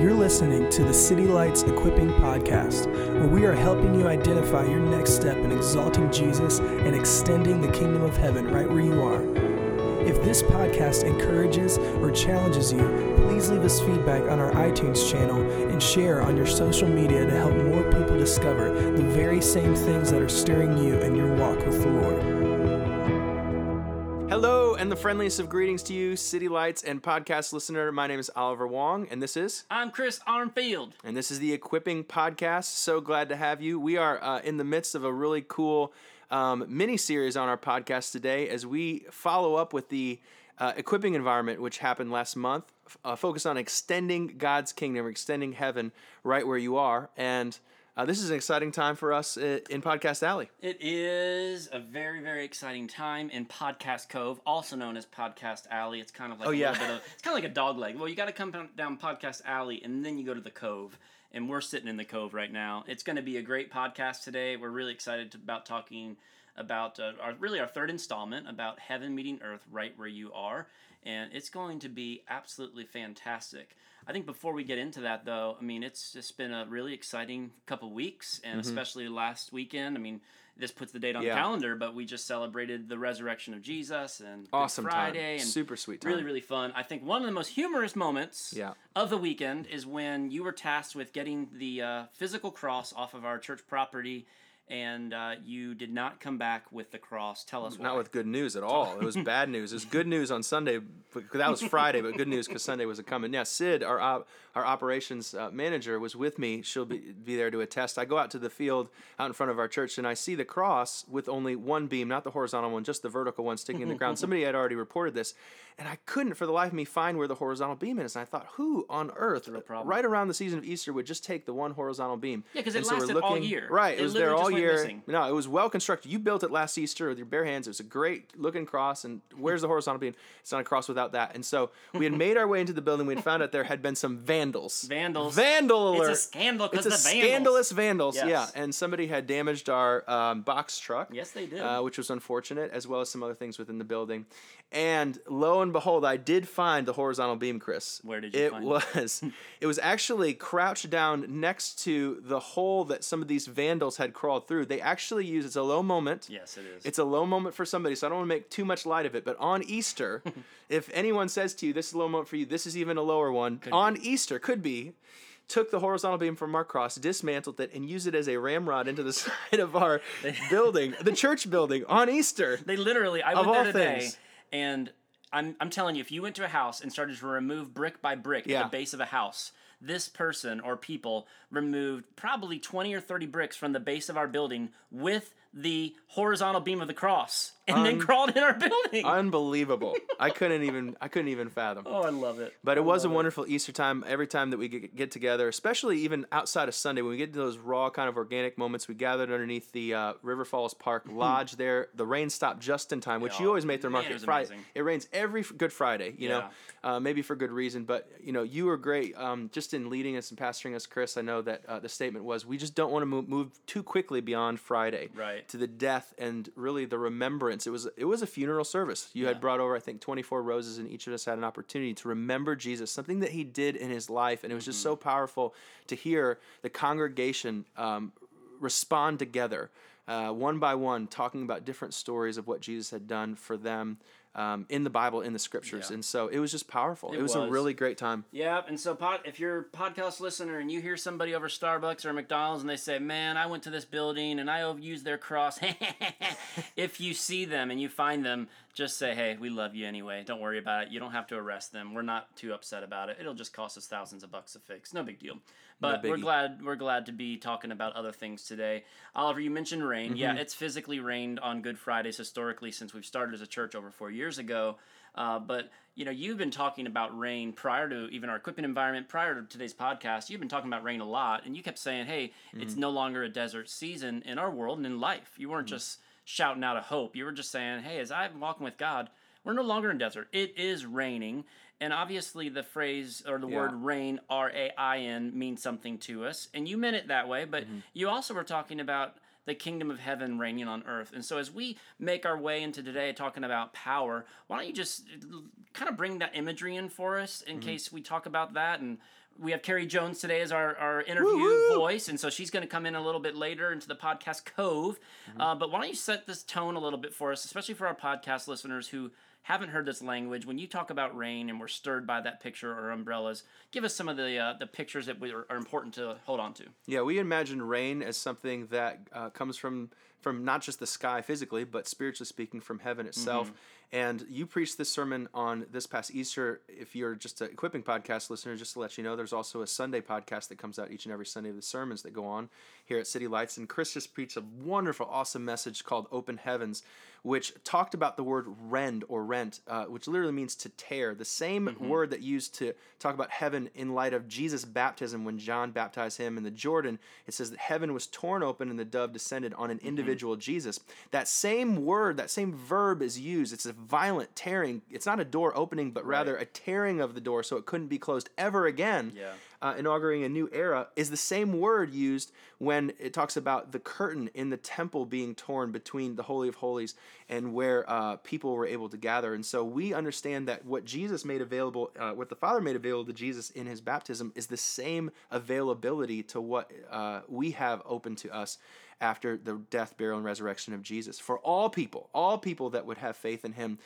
You're listening to the City Lights Equipping Podcast, where we are helping you identify your next step in exalting Jesus and extending the kingdom of heaven right where you are. If this podcast encourages or challenges you, please leave us feedback on our iTunes channel and share on your social media to help more people discover the very same things that are stirring you in your walk with the Lord. Hello, and the friendliest of greetings to you, City Lights and podcast listener. My name is Oliver Wong, and this is... I'm Chris Armfield. And this is the Equipping Podcast. So glad to have you. We are in the midst of a really cool mini-series on our podcast today as we follow up with the Equipping Environment, which happened last month, focused on extending God's kingdom, extending heaven right where you are. And this is an exciting time for us in Podcast Alley. It is a very, very exciting time in Podcast Cove, also known as Podcast Alley. It's kind of like little bit of, it's kind of like a dog leg. Well, you got to come down Podcast Alley and then you go to the Cove. And we're sitting in the Cove right now. It's going to be a great podcast today. We're really excited about talking about our third installment about heaven meeting earth right where you are. And it's going to be absolutely fantastic. I think before we get into that, though, I mean, it's just been a really exciting couple weeks, and especially last weekend. I mean, this puts the date on the calendar, but we just celebrated the resurrection of Jesus and awesome Good Friday. Time. And super sweet time. Really, really fun. I think one of the most humorous moments of the weekend is when you were tasked with getting the physical cross off of our church property, and you did not come back with the cross. Tell us why. Not with good news at all. It was bad news. It was good news on Sunday. That was Friday, but good news because Sunday was coming. Yeah, Sid, our operations manager, was with me. She'll be there to attest. I go out to the field out in front of our church, and I see the cross with only one beam, not the horizontal one, just the vertical one sticking in the ground. Somebody had already reported this, and I couldn't for the life of me find where the horizontal beam is. And I thought, who on earth, right around the season of Easter, would just take the one horizontal beam? Yeah, because it lasted all year. Right, it was there all year. Missing. No, it was well constructed. You built it last Easter with your bare hands. It was a great looking cross. And where's the horizontal beam? It's not a cross without that. And so we had made our way into the building. We had found out there had been some vandals. Vandal alert. It's a scandal because It's a scandalous vandals. Yes. Yeah. And somebody had damaged our box truck. Yes, they did. Which was unfortunate, as well as some other things within the building. And lo and behold, I did find the horizontal beam, Chris. Where did you find it? It was actually crouched down next to the hole that some of these vandals had crawled through. They actually use, it's a low moment. Yes, it is. It's a low moment for somebody, so I don't want to make too much light of it. But on Easter, if anyone says to you, this is a low moment for you, this is even a lower one. Easter, took the horizontal beam from our cross, dismantled it, and used it as a ramrod into the side of our building, the church building, on Easter. They literally, I went there today, and I'm telling you, if you went to a house and started to remove brick by brick at the base of a house, this person or people removed probably 20 or 30 bricks from the base of our building with the horizontal beam of the cross, and then crawled in our building. Unbelievable. I couldn't even fathom. Oh, I love it. But it was a wonderful Easter time. Every time that we get together, especially even outside of Sunday, when we get to those raw kind of organic moments, we gathered underneath the River Falls Park Lodge there. The rain stopped just in time, which you always make the remark. It rains every Good Friday, you know, maybe for good reason. But, you know, you were great just in leading us and pastoring us, Chris. I know that the statement was, we just don't want to move too quickly beyond Friday to the death and really the remembrance. It was a funeral service. You had brought over, I think, 24 roses, and each of us had an opportunity to remember Jesus, something that he did in his life. And it was just so powerful to hear the congregation respond together, one by one, talking about different stories of what Jesus had done for them in the Bible, in the scriptures. And so it was just powerful. It was a really great time. Yeah, and so if you're a podcast listener and you hear somebody over Starbucks or McDonald's and they say, man, I went to this building and I used their cross. If you see them and you find them, just say, hey, we love you anyway. Don't worry about it. You don't have to arrest them. We're not too upset about it. It'll just cost us thousands of bucks to fix. No big deal. But we're glad to be talking about other things today. Oliver, you mentioned rain. Yeah, it's physically rained on Good Fridays historically since we've started as a church over 4 years ago. But, you know, you've been talking about rain prior to even our equipment environment, prior to today's podcast. You've been talking about rain a lot, and you kept saying, hey, it's no longer a desert season in our world and in life. You weren't just shouting out a hope. You were just saying, hey, as I'm walking with God, we're no longer in desert. It is raining. And obviously the phrase or the word rain, R-A-I-N, means something to us. And you meant it that way, but you also were talking about the kingdom of heaven reigning on earth. And so as we make our way into today talking about power, why don't you just kind of bring that imagery in for us in case we talk about that and we have Carrie Jones today as our interview Woo-hoo! voice, and so she's going to come in a little bit later into the podcast Cove. But why don't you set this tone a little bit for us, especially for our podcast listeners who haven't heard this language. When you talk about rain and we're stirred by that picture or umbrellas, give us some of the pictures that are important to hold on to. Yeah, we imagine rain as something that comes from not just the sky physically, but spiritually speaking from heaven itself. And you preached this sermon on this past Easter. If you're just an Equipping podcast listener, just to let you know, there's also a Sunday podcast that comes out each and every Sunday of the sermons that go on here at City Lights. And Chris just preached a wonderful, awesome message called Open Heavens, which talked about the word rend or rent, which literally means to tear. The same word that used to talk about heaven in light of Jesus' baptism when John baptized him in the Jordan. It says that heaven was torn open and the dove descended on an individual Jesus. That same word, that same verb is used. It's a violent tearing. It's not a door opening, but rather a tearing of the door so it couldn't be closed ever again. Inaugurating a new era is the same word used when it talks about the curtain in the temple being torn between the Holy of Holies and where people were able to gather. And so we understand that what Jesus made available, what the Father made available to Jesus in his baptism is the same availability to what we have open to us after the death, burial, and resurrection of Jesus. For all people that would have faith in him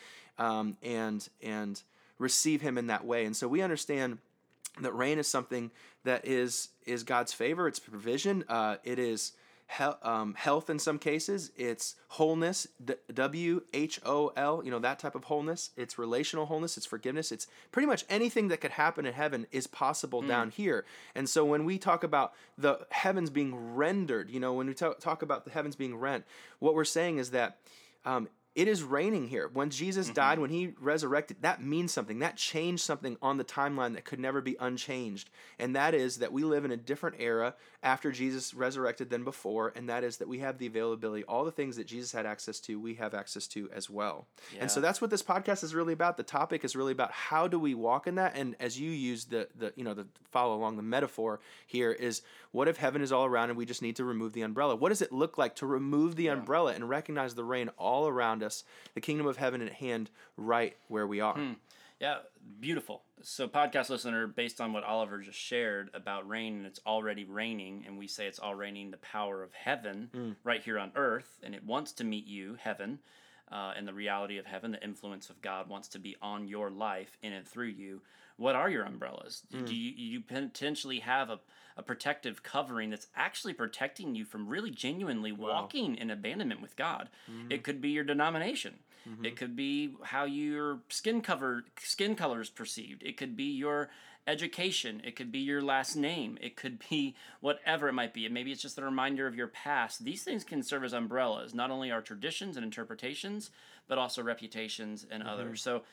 and receive him in that way. And so we understand that rain is something that is God's favor. It's provision. It is health in some cases. It's wholeness, W-H-O-L, that type of wholeness. It's relational wholeness. It's forgiveness. It's pretty much anything that could happen in heaven is possible down here. And so when we talk about the heavens being rendered, when we talk about the heavens being rent, what we're saying is that it is raining here. When Jesus died, when he resurrected, that means something. That changed something on the timeline that could never be unchanged. And that is that we live in a different era after Jesus resurrected than before. And that is that we have the availability. All the things that Jesus had access to, we have access to as well. Yeah. And so that's what this podcast is really about. The topic is really about how do we walk in that? And as you use the follow along the metaphor here is, what if heaven is all around and we just need to remove the umbrella? What does it look like to remove the umbrella and recognize the rain all around us, the kingdom of heaven at hand, right where we are? Yeah, beautiful. So podcast listener, based on what Oliver just shared about rain, and it's already raining, and we say it's all raining, the power of heaven right here on earth, and it wants to meet you, heaven, and the reality of heaven, the influence of God wants to be on your life in and through you. What are your umbrellas? Do you potentially have a protective covering that's actually protecting you from really genuinely walking in abandonment with God? It could be your denomination. It could be how your skin color is perceived. It could be your education. It could be your last name. It could be whatever it might be. And maybe it's just a reminder of your past. These things can serve as umbrellas, not only our traditions and interpretations, but also reputations and others. So,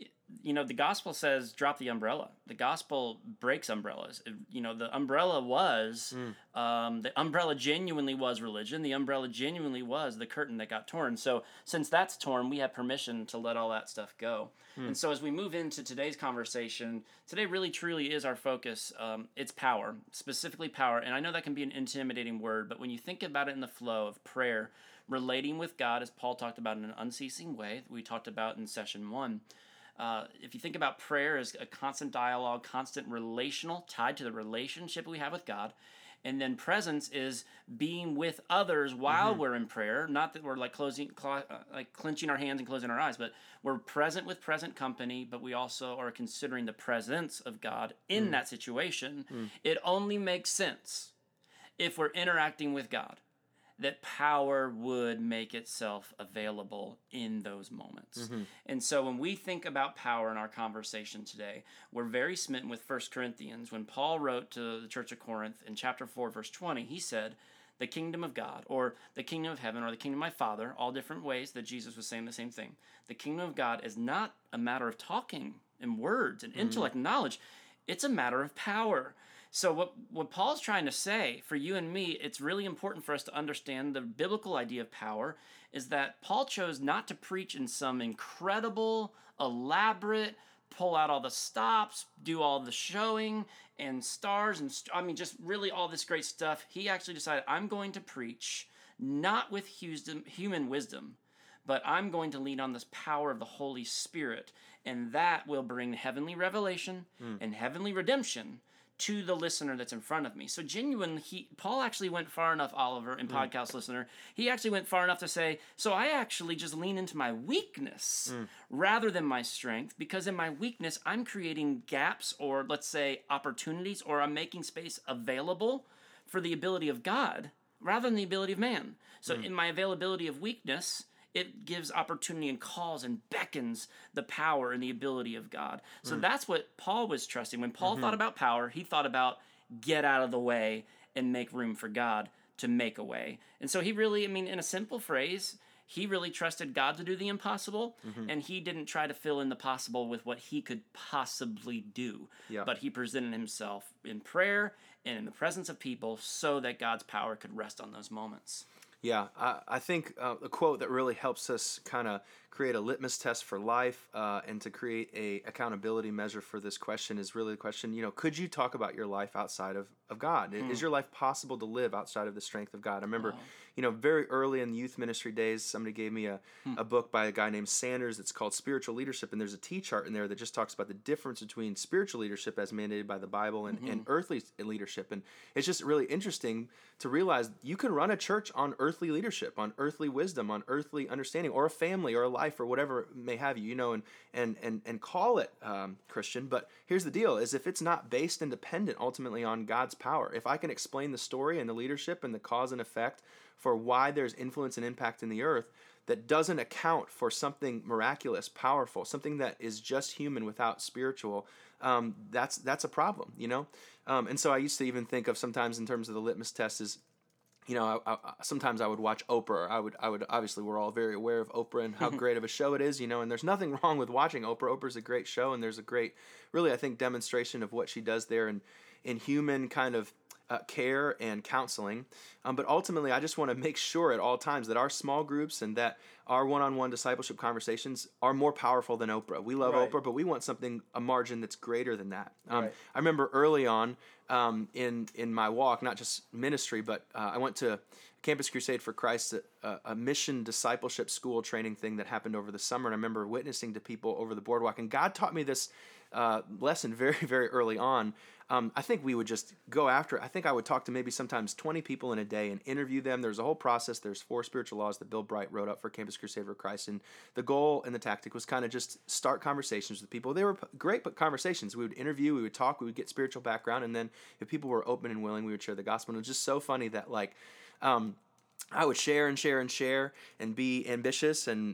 the gospel says drop the umbrella. The gospel breaks umbrellas. The umbrella was, the umbrella genuinely was religion. The umbrella genuinely was the curtain that got torn. So since that's torn, we have permission to let all that stuff go. And so as we move into today's conversation, today really truly is our focus. It's power, specifically power. And I know that can be an intimidating word, but when you think about it in the flow of prayer, relating with God, as Paul talked about in an unceasing way, that we talked about in session 1, if you think about prayer as a constant dialogue, constant relational, tied to the relationship we have with God, and then presence is being with others while we're in prayer. Not that we're clenching our hands and closing our eyes, but we're present with present company, but we also are considering the presence of God in that situation. It only makes sense if we're interacting with God that power would make itself available in those moments. And so when we think about power in our conversation today, we're very smitten with 1 Corinthians. When Paul wrote to the church of Corinth in chapter 4, verse 20, he said, the kingdom of God, or the kingdom of heaven, or the kingdom of my Father, all different ways that Jesus was saying the same thing. The kingdom of God is not a matter of talking and words and intellect and knowledge. It's a matter of power. So what Paul's trying to say for you and me, it's really important for us to understand the biblical idea of power is that Paul chose not to preach in some incredible, elaborate, pull out all the stops, do all the showing and stars and just really all this great stuff. He actually decided, I'm going to preach not with human wisdom, but I'm going to lean on this power of the Holy Spirit, and that will bring heavenly revelation and heavenly redemption to the listener that's in front of me. So genuinely, Paul actually went far enough, Oliver, and podcast listener, he actually went far enough to say, so I actually just lean into my weakness rather than my strength, because in my weakness, I'm creating gaps or, let's say, opportunities, or I'm making space available for the ability of God rather than the ability of man. So in my availability of weakness, it gives opportunity and calls and beckons the power and the ability of God. So that's what Paul was trusting. When Paul thought about power, he thought about get out of the way and make room for God to make a way. And so he really, in a simple phrase, he really trusted God to do the impossible, and he didn't try to fill in the possible with what he could possibly do. Yeah. But he presented himself in prayer and in the presence of people so that God's power could rest on those moments. Yeah, I think a quote that really helps us kind of create a litmus test for life and to create a accountability measure for this question is really the question, could you talk about your life outside of God? Is your life possible to live outside of the strength of God? I remember, very early in youth ministry days, somebody gave me a book by a guy named Sanders that's called Spiritual Leadership, and there's a T-chart in there that just talks about the difference between spiritual leadership as mandated by the Bible and earthly leadership. And it's just really interesting to realize you can run a church on earthly leadership, on earthly wisdom, on earthly understanding, or a family or a life or whatever may have you, and call it Christian. But here's the deal, is if it's not based and dependent ultimately on God's power, if I can explain the story and the leadership and the cause and effect for why there's influence and impact in the earth that doesn't account for something miraculous, powerful, something that is just human without spiritual, that's a problem, And so I used to even think of sometimes in terms of the litmus test is, sometimes I would watch Oprah. I would obviously we're all very aware of Oprah and how great of a show it is, and there's nothing wrong with watching Oprah. Oprah's a great show, and there's a great, really, I think, demonstration of what she does there in human kind of care and counseling. But ultimately, I just want to make sure at all times that our small groups and that our one-on-one discipleship conversations are more powerful than Oprah. We love Oprah, but we want a margin that's greater than that. I remember early on in my walk, not just ministry, but I went to Campus Crusade for Christ, a mission discipleship school training thing that happened over the summer. And I remember witnessing to people over the boardwalk. And God taught me this lesson very, very early on. I think we would just go after it. I think I would talk to maybe sometimes 20 people in a day and interview them. There's a whole process. There's 4 spiritual laws that Bill Bright wrote up for Campus Crusade for Christ. And the goal and the tactic was kind of just start conversations with people. They were great conversations. We would interview, we would talk, we would get spiritual background. And then if people were open and willing, we would share the gospel. And it was just so funny that I would share and share and share and be ambitious and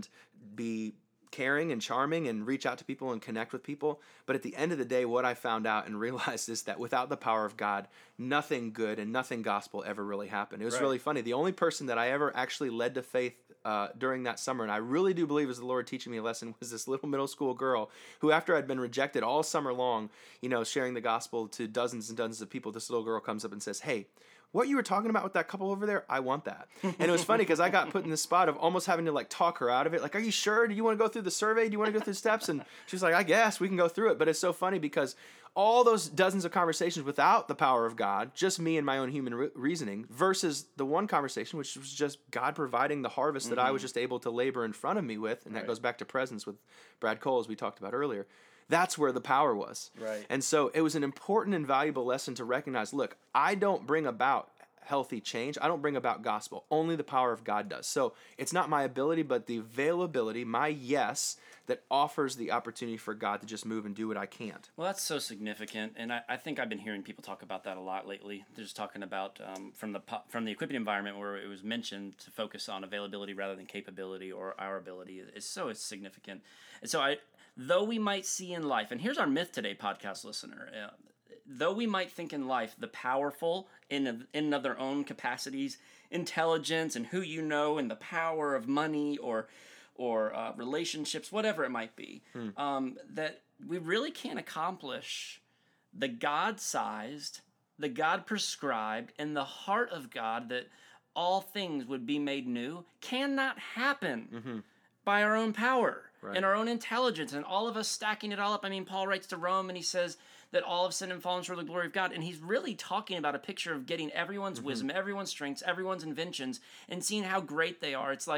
be caring and charming and reach out to people and connect with people. But at the end of the day, what I found out and realized is that without the power of God, nothing good and nothing gospel ever really happened. It was really funny. The only person that I ever actually led to faith during that summer, and I really do believe it was the Lord teaching me a lesson, was this little middle school girl who, after I'd been rejected all summer long, sharing the gospel to dozens and dozens of people, this little girl comes up and says, "Hey, what you were talking about with that couple over there, I want that." And it was funny because I got put in this spot of almost having to talk her out of it. Are you sure? Do you want to go through the survey? Do you want to go through the steps? And she's like, "I guess we can go through it." But it's so funny because all those dozens of conversations without the power of God, just me and my own human reasoning, versus the one conversation, which was just God providing the harvest that I was just able to labor in front of me with. And that goes back to presence with Brad Cole, as we talked about earlier. That's where the power was. Right. And so it was an important and valuable lesson to recognize, look, I don't bring about healthy change. I don't bring about gospel. Only the power of God does. So it's not my ability, but the availability, my yes, that offers the opportunity for God to just move and do what I can't. Well, that's so significant, and I think I've been hearing people talk about that a lot lately. They're just talking about from the equipping environment where it was mentioned to focus on availability rather than capability or our ability is so significant. And so though we might see in life, and here's our myth today, podcast listener, though we might think in life the powerful in their own capacities, intelligence and who and the power of money or relationships, whatever it might be, that we really can't accomplish the God-sized, the God-prescribed, and the heart of God that all things would be made new cannot happen by our own power and our own intelligence and all of us stacking it all up. I mean, Paul writes to Rome and he says that all have sinned and fallen short of the glory of God. And he's really talking about a picture of getting everyone's wisdom, everyone's strengths, everyone's inventions, and seeing how great they are. It's like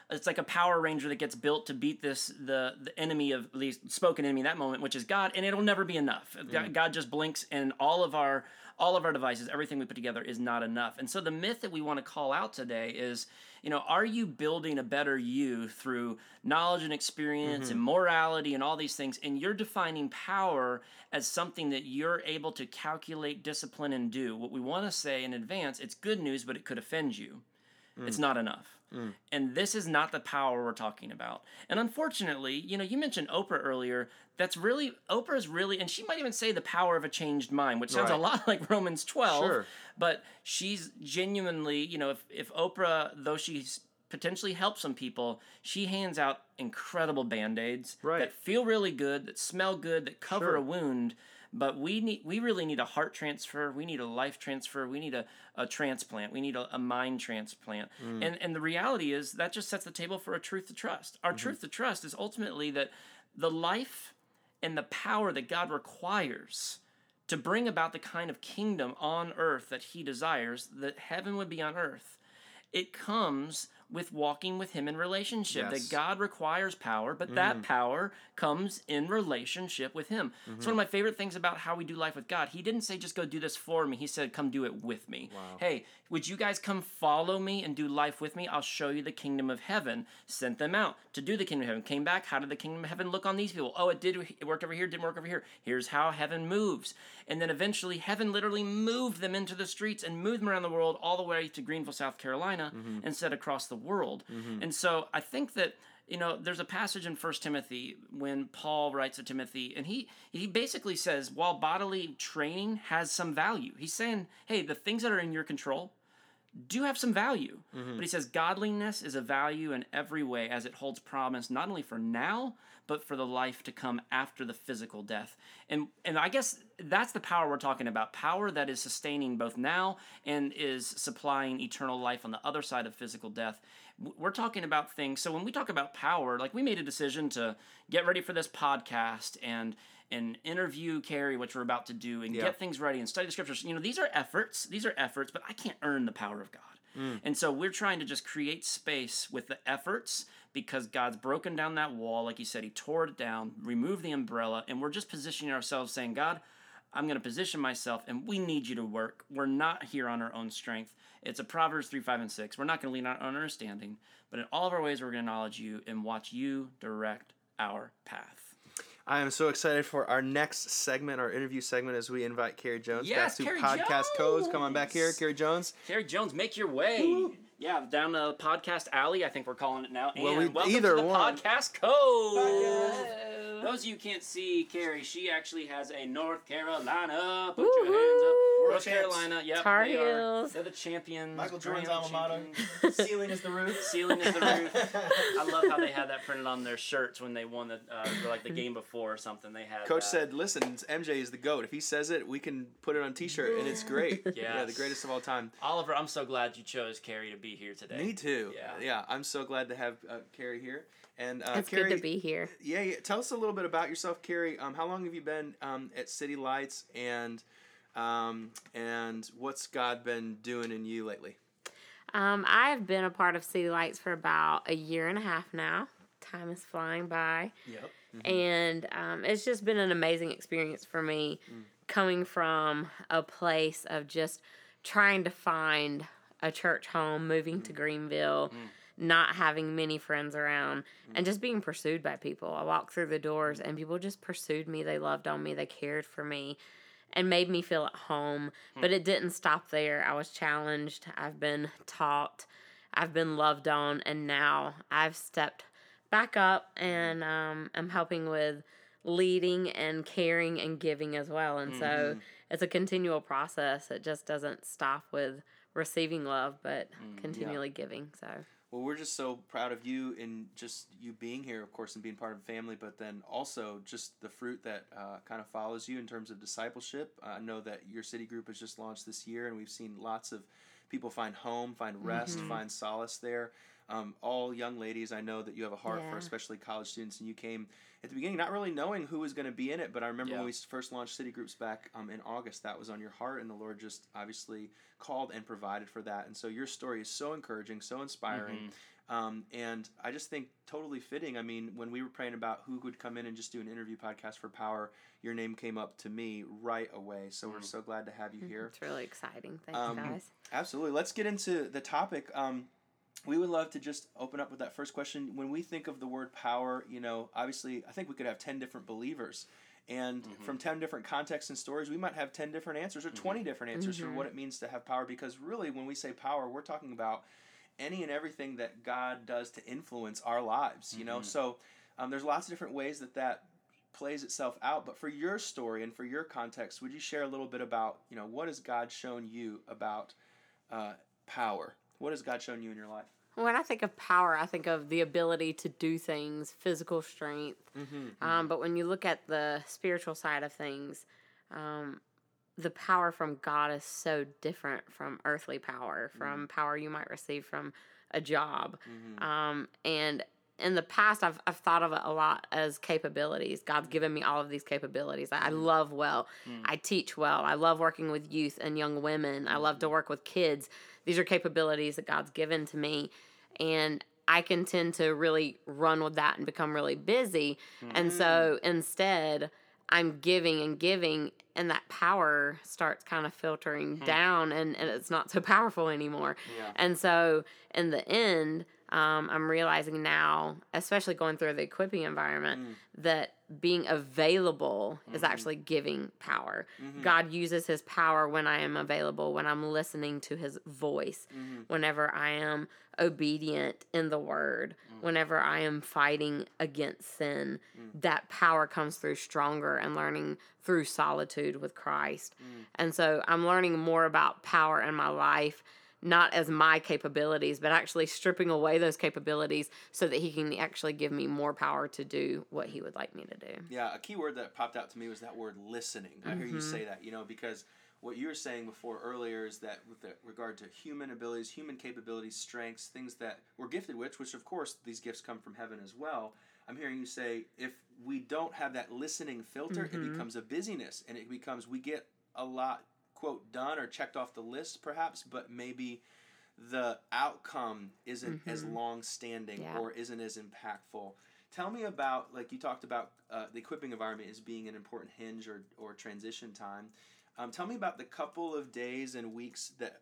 it's like a Power Ranger that gets built to beat the enemy of, at least spoken enemy in that moment, which is God, and it'll never be enough. God just blinks, and all of our devices, everything we put together is not enough. And so the myth that we want to call out today is, are you building a better you through knowledge and experience and morality and all these things, and you're defining power as something that you're able to calculate, discipline, and do? What we want to say in advance, it's good news, but it could offend you. It's not enough. And this is not the power we're talking about. And unfortunately, you mentioned Oprah earlier. Oprah is really, and she might even say the power of a changed mind, which sounds a lot like Romans 12. Sure. But she's genuinely, if Oprah, though she's potentially helped some people, she hands out incredible Band-Aids that feel really good, that smell good, that cover a wound. But we really need a heart transfer. We need a life transfer. We need a transplant. We need a mind transplant. And the reality is that just sets the table for a truth to trust. Our truth to trust is ultimately that the life and the power that God requires to bring about the kind of kingdom on earth that he desires, that heaven would be on earth, it comes with walking with him in relationship. That God requires power, but that power comes in relationship with him. It's one of my favorite things about how we do life with God. He didn't say, just go do this for me. He said, come do it with me. Wow. Hey, would you guys come follow me and do life with me? I'll show you the kingdom of heaven. Sent them out to do the kingdom of heaven. Came back. How did the kingdom of heaven look on these people? Oh, it worked over here, didn't work over here. Here's how heaven moves. And then eventually heaven literally moved them into the streets and moved them around the world all the way to Greenville, South Carolina, and set across the world. And so I think that, there's a passage in 1 Timothy when Paul writes to Timothy, and he basically says, while bodily training has some value, he's saying, hey, the things that are in your control do have some value. But he says godliness is a value in every way, as it holds promise not only for now, but for the life to come after the physical death. And I guess that's the power we're talking about. Power that is sustaining both now and is supplying eternal life on the other side of physical death. We're talking about things. So when we talk about power, like we made a decision to get ready for this podcast and interview Carrie, which we're about to do, and get things ready and study the scriptures. These are efforts, but I can't earn the power of God. And so we're trying to just create space with the efforts, because God's broken down that wall. Like he said, he tore it down, removed the umbrella, and we're just positioning ourselves saying, God, I'm going to position myself, and we need you to work. We're not here on our own strength. It's a Proverbs 3, 5, and 6. We're not going to lean on our understanding, but in all of our ways, we're going to acknowledge you and watch you direct our path. I am so excited for our next segment, our interview segment, as we invite Carrie Jones back to Carrie Podcast Jones. Codes. Come on back here, Carrie Jones. Carrie Jones, make your way. Woo. Yeah, down the podcast alley, I think we're calling it now. Well, and welcome either to the one. Podcast Code. Those of you who can't see Carrie, she actually has a North Carolina. Put your hands up. North Carolina, yep. Tar Heels. They're the champions. Michael Jordan's alma mater. Ceiling is the roof. Ceiling is the roof. I love how they had that printed on their shirts when they won the game before or something. They had Coach said, listen, MJ is the GOAT. If he says it, we can put it on a t-shirt, and it's great. Yeah, the greatest of all time. Oliver, I'm so glad you chose Carrie to be here today. Me too. Yeah, I'm so glad to have Carrie here. And it's Carrie, good to be here. Yeah. Tell us a little bit about yourself, Carrie. How long have you been at City Lights, and what's God been doing in you lately? I've been a part of City Lights for about a year and a half now. Time is flying by. Yep. And it's just been an amazing experience for me, coming from a place of just trying to find a church home, moving to Greenville, not having many friends around, and just being pursued by people. I walked through the doors and people just pursued me. They loved on me. They cared for me and made me feel at home. But it didn't stop there. I was challenged. I've been taught. I've been loved on. And now I've stepped back up and I'm helping with leading and caring and giving as well. And so it's a continual process. It just doesn't stop with receiving love, but continually giving. So. Well, we're just so proud of you and just you being here, of course, and being part of the family, but then also just the fruit that kind of follows you in terms of discipleship. I know that your city group has just launched this year, and we've seen lots of people find home, find rest, find solace there. All young ladies, I know that you have a heart for especially college students, and you came at the beginning not really knowing who was going to be in it, but I remember when we first launched city groups back in August, that was on your heart, and the Lord just obviously called and provided for that. And so your story is so encouraging, so inspiring. And I just think totally fitting. I mean, when we were praying about who would come in and just do an interview podcast for Power, your name came up to me right away. So we're so glad to have you here. It's really exciting. Thanks, guys. Absolutely. Let's get into the topic. We would love to just open up with that first question. When we think of the word power, obviously, I think we could have 10 different believers. And from 10 different contexts and stories, we might have 10 different answers or 20 different answers for what it means to have power. Because really, when we say power, we're talking about any and everything that God does to influence our lives, So there's lots of different ways that plays itself out. But for your story and for your context, would you share a little bit about, what has God shown you about power? What has God shown you in your life? When I think of power, I think of the ability to do things, physical strength. But when you look at the spiritual side of things, the power from God is so different from earthly power, from power you might receive from a job. And in the past, I've thought of it a lot as capabilities. God's given me all of these capabilities. I love well. I teach well. I love working with youth and young women. I love to work with kids. These are capabilities that God's given to me. And I can tend to really run with that and become really busy. And so instead, I'm giving and giving, and that power starts kind of filtering down, and it's not so powerful anymore. Yeah. And so in the end, I'm realizing now, especially going through the equipping environment, that being available is actually giving power. God uses his power when I am available, when I'm listening to his voice, whenever I am obedient in the word, whenever I am fighting against sin. That power comes through stronger and learning through solitude with Christ. And so I'm learning more about power in my life, not as my capabilities, but actually stripping away those capabilities so that he can actually give me more power to do what he would like me to do. Yeah, a key word that popped out to me was that word listening. I hear you say that, because what you were saying before earlier is that with regard to human abilities, human capabilities, strengths, things that we're gifted with, which of course these gifts come from heaven as well. I'm hearing you say if we don't have that listening filter, it becomes a busyness, and it becomes we get a lot, quote, done or checked off the list perhaps, but maybe the outcome isn't as long-standing or isn't as impactful. Tell me about, like you talked about the equipping environment as being an important hinge or transition time. Tell me about the couple of days and weeks that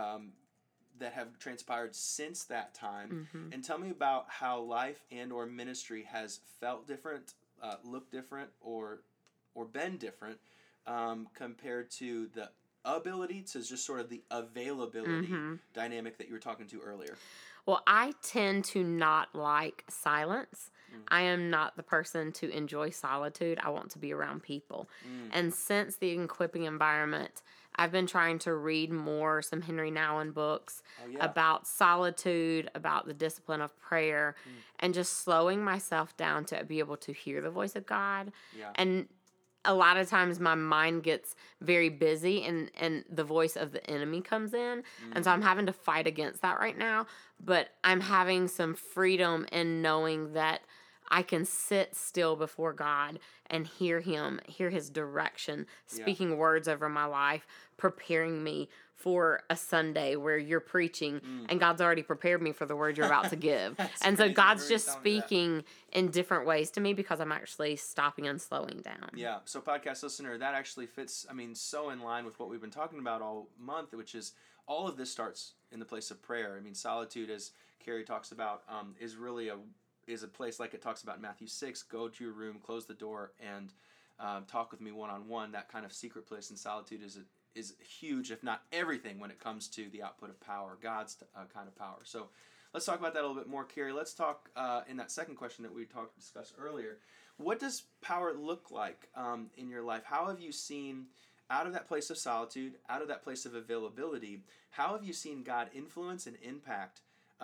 have transpired since that time, and tell me about how life and or ministry has felt different, looked different, or been different compared to the ability to just sort of the availability dynamic that you were talking to earlier. Well, I tend to not like silence. I am not the person to enjoy solitude. I want to be around people. And since the equipping environment, I've been trying to read more some Henry Nouwen books about solitude, about the discipline of prayer, and just slowing myself down to be able to hear the voice of God. And a lot of times my mind gets very busy and the voice of the enemy comes in. And so I'm having to fight against that right now. But I'm having some freedom in knowing that I can sit still before God and hear him, hear his direction, speaking words over my life, preparing me for a Sunday where you're preaching and God's already prepared me for the word you're about to give. And so God's just speaking in different ways to me because I'm actually stopping and slowing down. Yeah. So podcast listener, that actually fits, so in line with what we've been talking about all month, which is all of this starts in the place of prayer. Solitude, as Carrie talks about, is really is a place like it talks about in Matthew 6, go to your room, close the door, and talk with me one-on-one. That kind of secret place in solitude is huge, if not everything, when it comes to the output of power, God's kind of power. So let's talk about that a little bit more, Carrie. Let's talk in that second question that we discussed earlier. What does power look like in your life? How have you seen, out of that place of solitude, out of that place of availability, how have you seen God influence and impact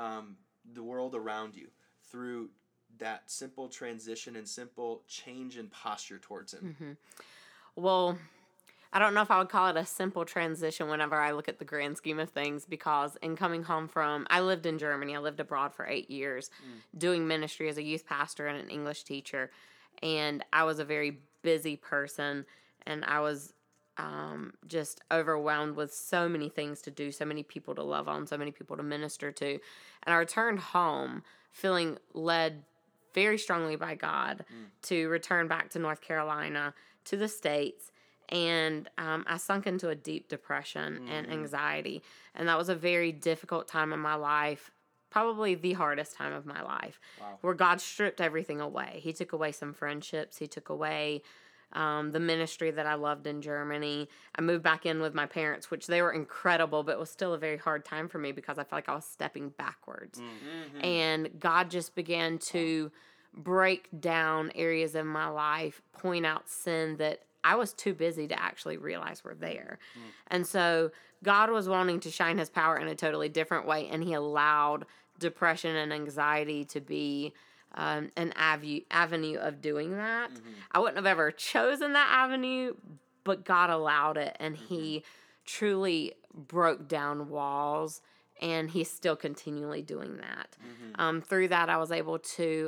the world around you through that simple transition and simple change in posture towards him? Well, I don't know if I would call it a simple transition whenever I look at the grand scheme of things, because in coming home I lived in Germany. I lived abroad for 8 years doing ministry as a youth pastor and an English teacher. And I was a very busy person, and I was just overwhelmed with so many things to do, so many people to love on, so many people to minister to. And I returned home feeling led very strongly by God to return back to North Carolina, to the States. And I sunk into a deep depression and anxiety. And that was a very difficult time in my life, probably the hardest time of my life, where God stripped everything away. He took away some friendships. He took away the ministry that I loved in Germany. I moved back in with my parents, which they were incredible, but it was still a very hard time for me because I felt like I was stepping backwards. And God just began to break down areas of my life, point out sin that I was too busy to actually realize were there. And so God was wanting to shine his power in a totally different way, and he allowed depression and anxiety to be an avenue of doing that. I wouldn't have ever chosen that avenue, but God allowed it, and he truly broke down walls, and he's still continually doing that. Through that, I was able to,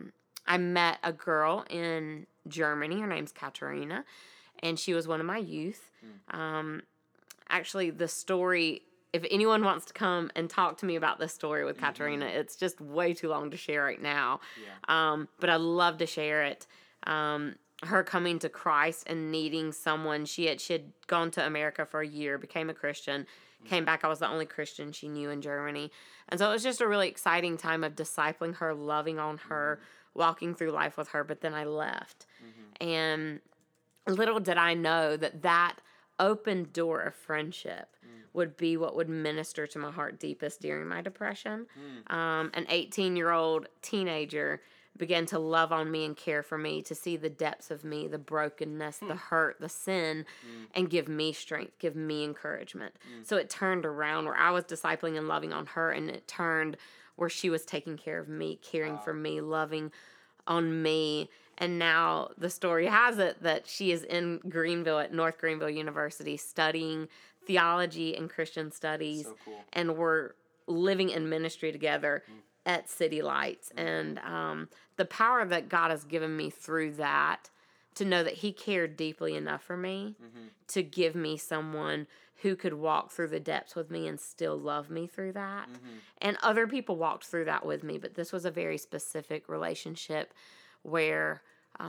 I met a girl in Germany. Her name's Katerina, and she was one of my youth. Actually, the story, if anyone wants to come and talk to me about this story with Katerina, it's just way too long to share right now. But I'd love to share it. Her coming to Christ and needing someone. She had gone to America for a year, became a Christian, came back. I was the only Christian she knew in Germany. And so it was just a really exciting time of discipling her, loving on her, walking through life with her. But then I left. And little did I know that open door of friendship would be what would minister to my heart deepest during my depression. An 18-year-old teenager began to love on me and care for me, to see the depths of me, the brokenness, the hurt, the sin, and give me strength, give me encouragement. So it turned around where I was discipling and loving on her, and it turned where she was taking care of me, caring for me, loving on me. And now the story has it that she is in Greenville at North Greenville University studying theology and Christian studies. So cool. And we're living in ministry together at City Lights. And the power that God has given me through that, to know that he cared deeply enough for me to give me someone who could walk through the depths with me and still love me through that. And other people walked through that with me, but this was a very specific relationship where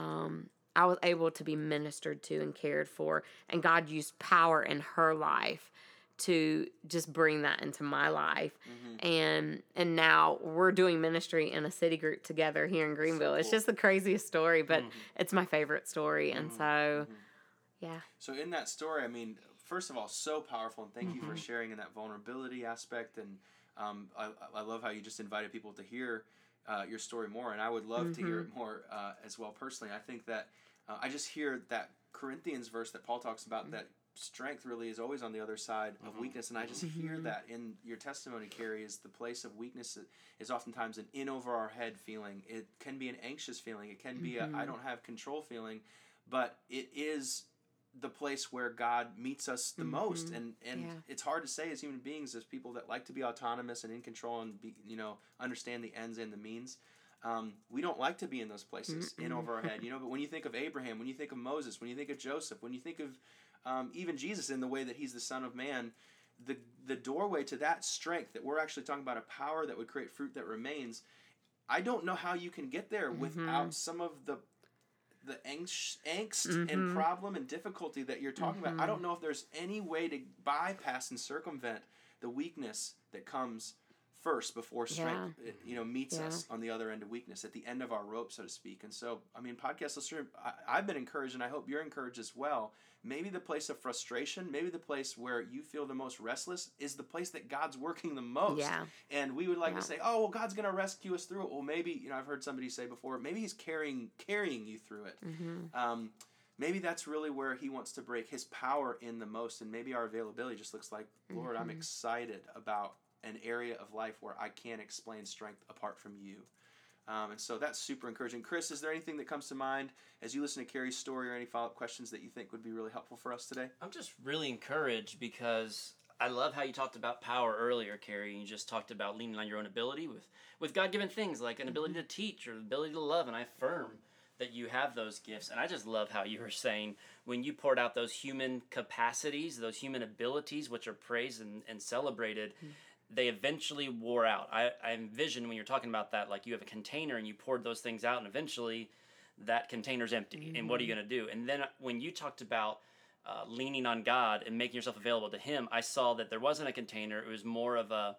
I was able to be ministered to and cared for, and God used power in her life to just bring that into my life. And now we're doing ministry in a city group together here in Greenville. So cool. It's just the craziest story, but it's my favorite story. And so, yeah. So in that story, I mean, first of all, so powerful, and thank you for sharing in that vulnerability aspect. And I love how you just invited people to hear your story more, and I would love to hear it more as well personally. I think that I just hear that Corinthians verse that Paul talks about, that strength really is always on the other side of weakness, and I just hear that in your testimony, Carrie, is the place of weakness is oftentimes an in over our head feeling. It can be an anxious feeling. It can be a I don't have control feeling, but it is the place where God meets us the most, and it's hard to say as human beings, as people that like to be autonomous and in control and be, understand the ends and the means. We don't like to be in those places in over our head, but when you think of Abraham, when you think of Moses, when you think of Joseph, when you think of even Jesus in the way that he's the Son of Man, the doorway to that strength that we're actually talking about, a power that would create fruit that remains, I don't know how you can get there without some of the angst and problem and difficulty that you're talking about. I don't know if there's any way to bypass and circumvent the weakness that comes first before strength meets us on the other end of weakness, at the end of our rope, so to speak. And so, I mean, podcast listener, I've been encouraged, and I hope you're encouraged as well. Maybe the place of frustration, maybe the place where you feel the most restless is the place that God's working the most. Yeah. And we would like to say, oh, well, God's going to rescue us through it. Well, maybe, I've heard somebody say before, maybe he's carrying you through it. Maybe that's really where he wants to break his power in the most. And maybe our availability just looks like, Lord, I'm excited about an area of life where I can't explain strength apart from you. And so that's super encouraging. Chris, is there anything that comes to mind as you listen to Carrie's story, or any follow-up questions that you think would be really helpful for us today? I'm just really encouraged because I love how you talked about power earlier, Carrie. You just talked about leaning on your own ability with God-given things like an ability to teach or the ability to love, and I affirm that you have those gifts. And I just love how you were saying when you poured out those human capacities, those human abilities, which are praised and celebrated, they eventually wore out. I envision when you're talking about that, like you have a container and you poured those things out, and eventually that container's empty. And what are you going to do? And then when you talked about leaning on God and making yourself available to Him, I saw that there wasn't a container. It was more of a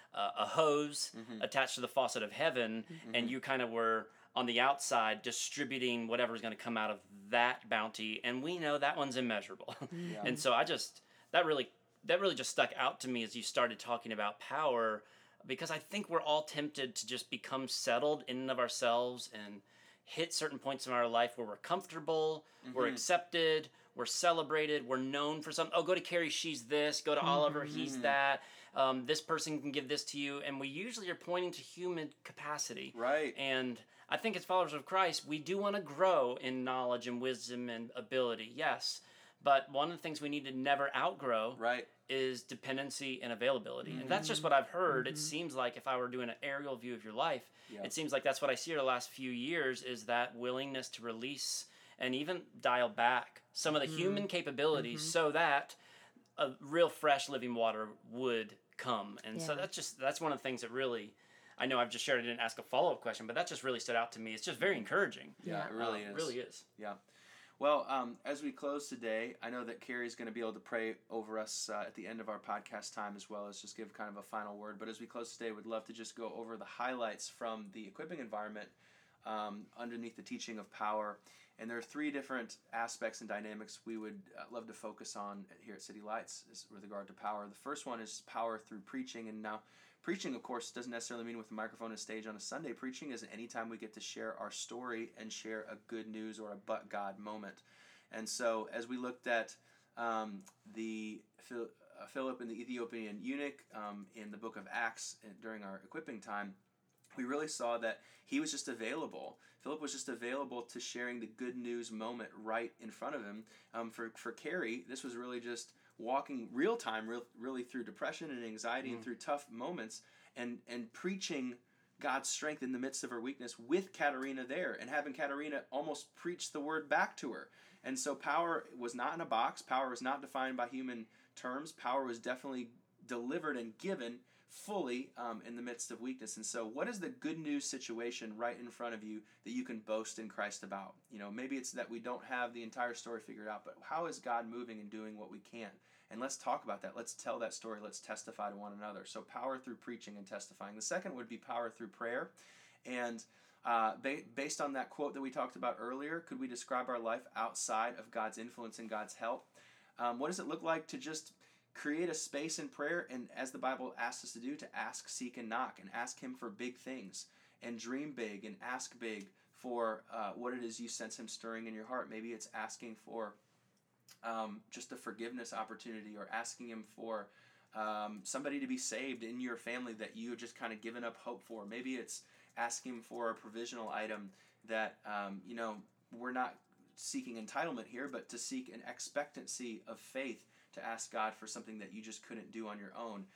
hose attached to the faucet of heaven, and you kind of were on the outside distributing whatever's going to come out of that bounty, and we know that one's immeasurable. And so that really just stuck out to me as you started talking about power, because I think we're all tempted to just become settled in and of ourselves and hit certain points in our life where we're comfortable, we're accepted, we're celebrated, we're known for something. Oh, go to Carrie, she's this. Go to Oliver, he's that. This person can give this to you. And we usually are pointing to human capacity. Right. And I think as followers of Christ, we do want to grow in knowledge and wisdom and ability, yes. But one of the things we need to never outgrow is dependency and availability. And that's just what I've heard. It seems like if I were doing an aerial view of your life, it seems like that's what I see over the last few years, is that willingness to release and even dial back some of the human capabilities so that a real fresh living water would come. And so that's one of the things that really, I know I've just shared, I didn't ask a follow-up question, but that just really stood out to me. It's just very encouraging. Yeah, it really is. It really is. Yeah. Well, as we close today, I know that Carrie's going to be able to pray over us at the end of our podcast time, as well as just give kind of a final word. But as we close today, we'd love to just go over the highlights from the equipping environment underneath the teaching of power. And there are 3 different aspects and dynamics we would love to focus on here at City Lights with regard to power. The first one is power through preaching. And now, preaching, of course, doesn't necessarily mean with a microphone and stage on a Sunday. Preaching is any time we get to share our story and share a good news or a but God moment. And so as we looked at the Philip and the Ethiopian eunuch in the book of Acts during our equipping time, we really saw that he was just available. Philip was just available to sharing the good news moment right in front of him. For Carrie, this was really just walking real time, really through depression and anxiety and through tough moments, and preaching God's strength in the midst of her weakness with Katerina there, and having Katerina almost preach the word back to her. And so power was not in a box. Power was not defined by human terms. Power was definitely delivered and given fully in the midst of weakness. And so what is the good news situation right in front of you that you can boast in Christ about? You know, maybe it's that we don't have the entire story figured out, but how is God moving and doing what we can? And let's talk about that. Let's tell that story. Let's testify to one another. So power through preaching and testifying. The second would be power through prayer. And based on that quote that we talked about earlier, could we describe our life outside of God's influence and God's help? What does it look like to just create a space in prayer, and as the Bible asks us to do, to ask, seek, and knock, and ask Him for big things, and dream big, and ask big for what it is you sense Him stirring in your heart. Maybe it's asking for just a forgiveness opportunity, or asking Him for somebody to be saved in your family that you have just kind of given up hope for. Maybe it's asking for a provisional item that, we're not seeking entitlement here, but to seek an expectancy of faith, to ask God for something that you just couldn't do on your own.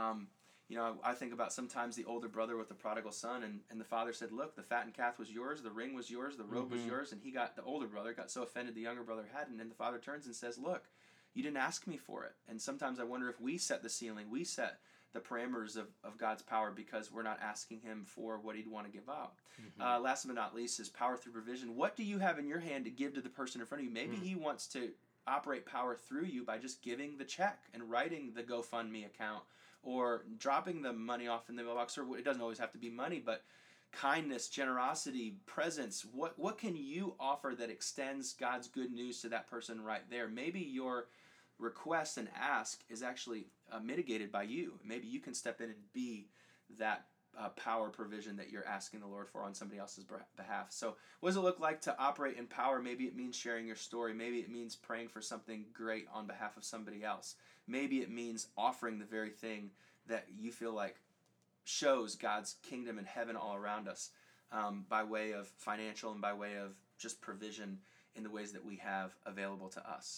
I think about sometimes the older brother with the prodigal son, and the father said, look, the fattened calf was yours, the ring was yours, the robe was yours, and the older brother got so offended the younger brother hadn't, and the father turns and says, look, you didn't ask me for it. And sometimes I wonder if we set the ceiling, we set the parameters of God's power because we're not asking Him for what He'd want to give out. Last but not least is power through provision. What do you have in your hand to give to the person in front of you? Maybe He wants to operate power through you by just giving the check and writing the GoFundMe account, or dropping the money off in the mailbox. Or it doesn't always have to be money, but kindness, generosity, presence. What can you offer that extends God's good news to that person right there? Maybe your request and ask is actually mitigated by you. Maybe you can step in and be that power provision that you're asking the Lord for on somebody else's behalf. So what does it look like to operate in power? Maybe it means sharing your story. Maybe it means praying for something great on behalf of somebody else. Maybe it means offering the very thing that you feel like shows God's kingdom and heaven all around us, by way of financial and by way of just provision in the ways that we have available to us.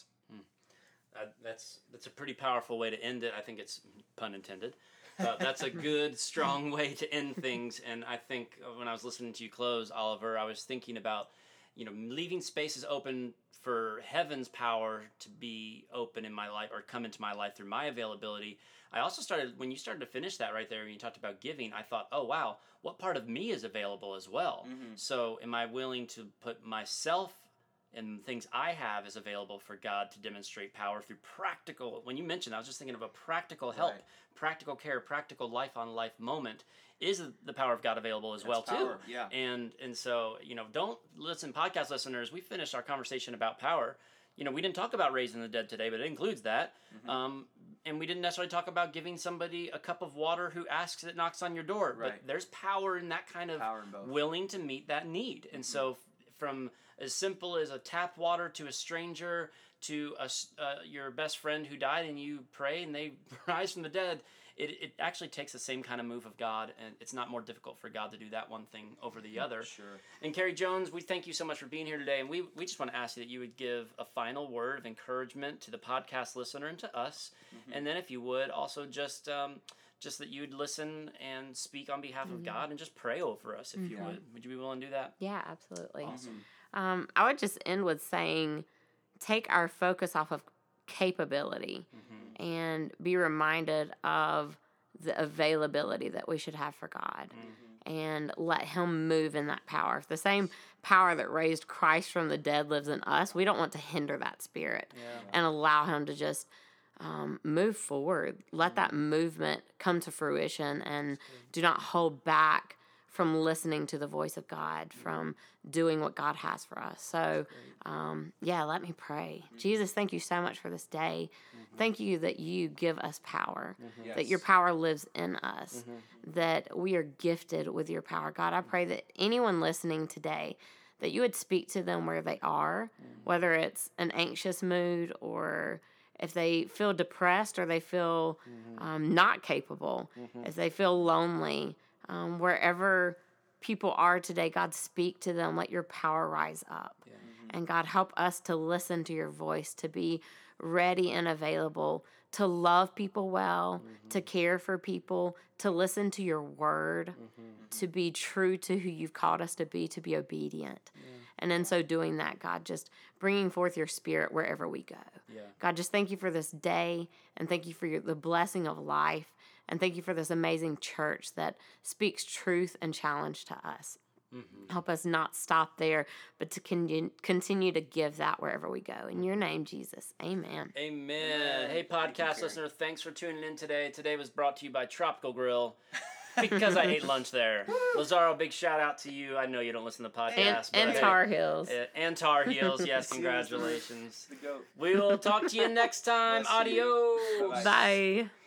That's a pretty powerful way to end it. I think it's pun intended. That's a good, strong way to end things. And I think when I was listening to you close, Oliver, I was thinking about leaving spaces open for heaven's power to be open in my life or come into my life through my availability. I also when you started to finish that right there, when you talked about giving, I thought, oh, wow, what part of me is available as well? So am I willing to put myself and things I have is available for God to demonstrate power through practical. When you mentioned, I was just thinking of a practical help, practical care, practical life-on-life moment. Is the power of God available as well power, too? yeah. And so don't listen, podcast listeners. We finished our conversation about power. We didn't talk about raising the dead today, but it includes that. And we didn't necessarily talk about giving somebody a cup of water who asks it, knocks on your door. Right. But there's power in that kind of willing to meet that need. And so from as simple as a tap water to a stranger to your best friend who died, and you pray and they rise from the dead, it actually takes the same kind of move of God, and it's not more difficult for God to do that one thing over the other. Sure. And Carrie Jones, we thank you so much for being here today, and we just want to ask you that you would give a final word of encouragement to the podcast listener and to us, and then if you would also just that you would listen and speak on behalf of God and just pray over us if you would. Would you be willing to do that? Yeah, absolutely. Awesome. I would just end with saying, take our focus off of capability and be reminded of the availability that we should have for God and let Him move in that power. If the same power that raised Christ from the dead lives in us, we don't want to hinder that spirit and allow Him to just move forward. Let that movement come to fruition and do not hold back from listening to the voice of God, from doing what God has for us. So, let me pray. Jesus, thank you so much for this day. Thank you that you give us power, that your power lives in us, that we are gifted with your power. God, I pray that anyone listening today, that you would speak to them where they are, whether it's an anxious mood or if they feel depressed or they feel not capable, if they feel lonely, wherever people are today, God, speak to them. Let your power rise up. And God, help us to listen to your voice, to be ready and available, to love people well, to care for people, to listen to your word, to be true to who you've called us to be obedient. And in so doing that, God, just bringing forth your spirit wherever we go. God, just thank you for this day, and thank you for the blessing of life, and thank you for this amazing church that speaks truth and challenge to us. Help us not stop there, but to continue to give that wherever we go. In your name, Jesus. Amen. Amen. Hey, podcast listener, thanks for tuning in today. Today was brought to you by Tropical Grill. Because I ate lunch there. Lazaro, big shout out to you. I know you don't listen to the podcast. And Tar Heels. And Tar Heels, yes, congratulations. We will talk to you next time. Adios. Bye.